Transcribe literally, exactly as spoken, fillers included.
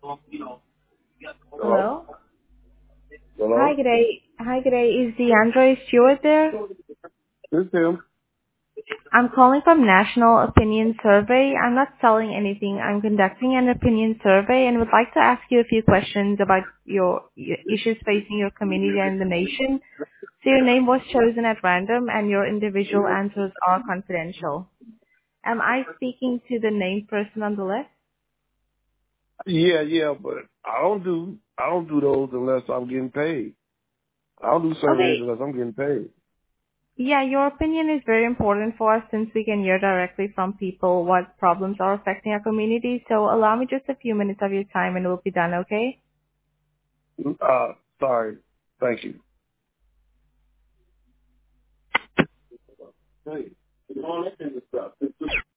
Hello? Hello? Hi, Hello? good day. Hi, good day. Is DeAndre Stewart there? This him. I'm calling from National Opinion Survey. I'm not selling anything. I'm conducting an opinion survey and would like to ask you a few questions about your, your issues facing your community and the nation. So your name was chosen at random and your individual answers are confidential. Am I speaking to the named person on the list? Yeah, yeah, but I don't do I don't do those unless I'm getting paid. I don't do surveys Okay. unless I'm getting paid. Yeah, your opinion is very important for us since we can hear directly from people what problems are affecting our community. So allow me just a few minutes of your time and we'll be done, okay? Uh, sorry. Thank you. Hey, you know, that kind of stuff.